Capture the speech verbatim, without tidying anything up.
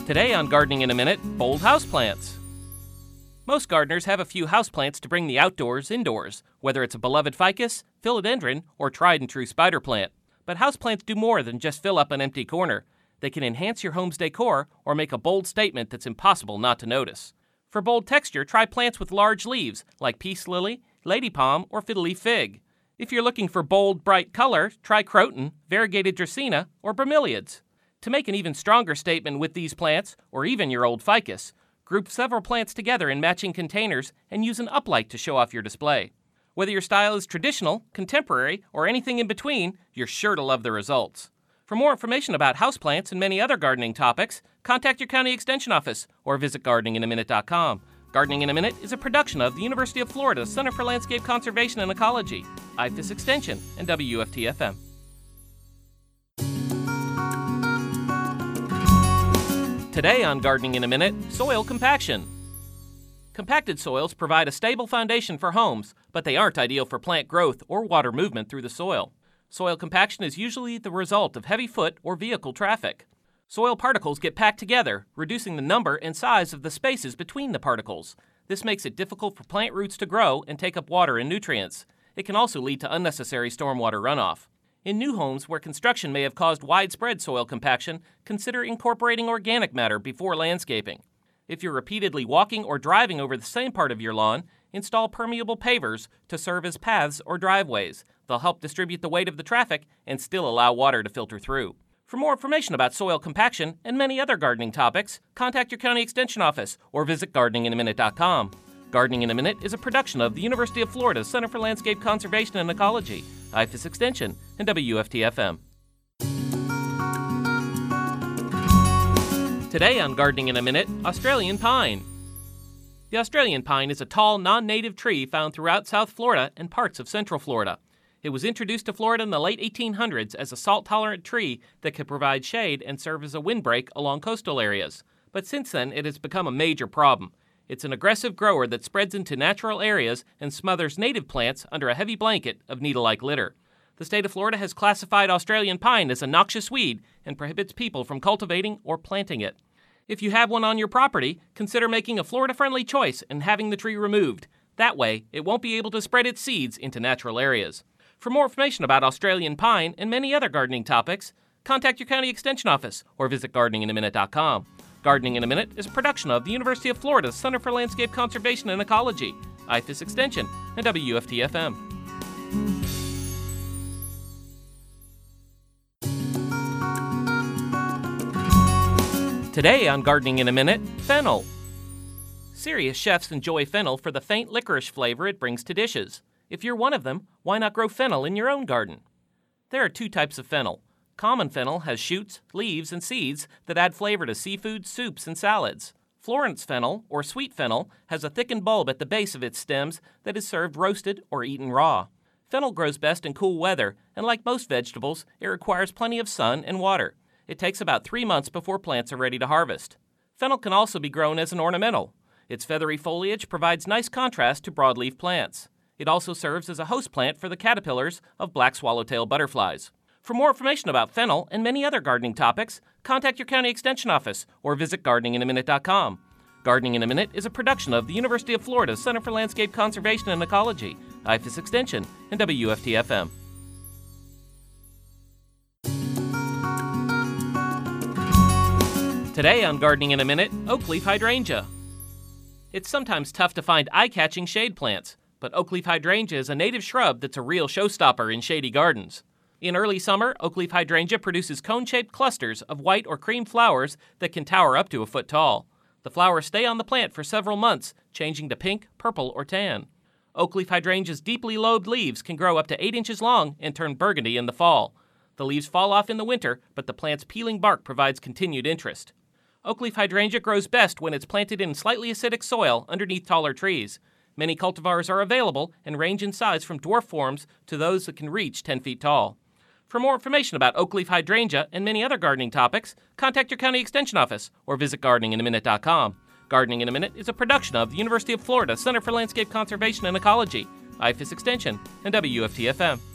Today on Gardening in a Minute, bold houseplants. Most gardeners have a few houseplants to bring the outdoors indoors, whether it's a beloved ficus, philodendron, or tried-and-true spider plant. But houseplants do more than just fill up an empty corner. They can enhance your home's decor or make a bold statement that's impossible not to notice. For bold texture, try plants with large leaves, like peace lily, lady palm, or fiddle-leaf fig. If you're looking for bold, bright color, try croton, variegated dracaena, or bromeliads. To make an even stronger statement with these plants, or even your old ficus, group several plants together in matching containers and use an uplight to show off your display. Whether your style is traditional, contemporary, or anything in between, you're sure to love the results. For more information about houseplants and many other gardening topics, contact your county extension office or visit gardening in a minute dot com. Gardening in a Minute is a production of the University of Florida Center for Landscape Conservation and Ecology, I F A S Extension, and W F T F M. Today on Gardening in a Minute, soil compaction. Compacted soils provide a stable foundation for homes, but they aren't ideal for plant growth or water movement through the soil. Soil compaction is usually the result of heavy foot or vehicle traffic. Soil particles get packed together, reducing the number and size of the spaces between the particles. This makes it difficult for plant roots to grow and take up water and nutrients. It can also lead to unnecessary stormwater runoff. In new homes where construction may have caused widespread soil compaction, consider incorporating organic matter before landscaping. If you're repeatedly walking or driving over the same part of your lawn, install permeable pavers to serve as paths or driveways. They'll help distribute the weight of the traffic and still allow water to filter through. For more information about soil compaction and many other gardening topics, contact your county extension office or visit gardening in a minute dot com. Gardening in a Minute is a production of the University of Florida Center for Landscape Conservation and Ecology, I F A S Extension, and W F T F M. Today on Gardening in a Minute, Australian pine. The Australian pine is a tall, non-native tree found throughout South Florida and parts of Central Florida. It was introduced to Florida in the late eighteen hundreds as a salt-tolerant tree that could provide shade and serve as a windbreak along coastal areas. But since then, it has become a major problem. It's an aggressive grower that spreads into natural areas and smothers native plants under a heavy blanket of needle-like litter. The state of Florida has classified Australian pine as a noxious weed and prohibits people from cultivating or planting it. If you have one on your property, consider making a Florida-friendly choice and having the tree removed. That way, it won't be able to spread its seeds into natural areas. For more information about Australian pine and many other gardening topics, contact your county extension office or visit gardening in a minute dot com. Gardening in a Minute is a production of the University of Florida Center for Landscape Conservation and Ecology, I F A S Extension, and W F T F M. Today on Gardening in a Minute, fennel. Serious chefs enjoy fennel for the faint licorice flavor it brings to dishes. If you're one of them, why not grow fennel in your own garden? There are two types of fennel. Common fennel has shoots, leaves, and seeds that add flavor to seafood, soups, and salads. Florence fennel, or sweet fennel, has a thickened bulb at the base of its stems that is served roasted or eaten raw. Fennel grows best in cool weather, and like most vegetables, it requires plenty of sun and water. It takes about three months before plants are ready to harvest. Fennel can also be grown as an ornamental. Its feathery foliage provides nice contrast to broadleaf plants. It also serves as a host plant for the caterpillars of black swallowtail butterflies. For more information about fennel and many other gardening topics, contact your county extension office or visit gardening in a minute dot com. Gardening in a Minute is a production of the University of Florida Center for Landscape Conservation and Ecology, I F A S Extension, and W F T F M. Today on Gardening in a Minute, oakleaf hydrangea. It's sometimes tough to find eye-catching shade plants, but oakleaf hydrangea is a native shrub that's a real showstopper in shady gardens. In early summer, oakleaf hydrangea produces cone-shaped clusters of white or cream flowers that can tower up to a foot tall. The flowers stay on the plant for several months, changing to pink, purple, or tan. Oakleaf hydrangea's deeply lobed leaves can grow up to eight inches long and turn burgundy in the fall. The leaves fall off in the winter, but the plant's peeling bark provides continued interest. Oakleaf hydrangea grows best when it's planted in slightly acidic soil underneath taller trees. Many cultivars are available and range in size from dwarf forms to those that can reach ten feet tall. For more information about oakleaf hydrangea and many other gardening topics, contact your county extension office or visit gardening in a minute dot com. Gardening in a Minute is a production of the University of Florida Center for Landscape Conservation and Ecology, I F A S Extension, and W F T F M.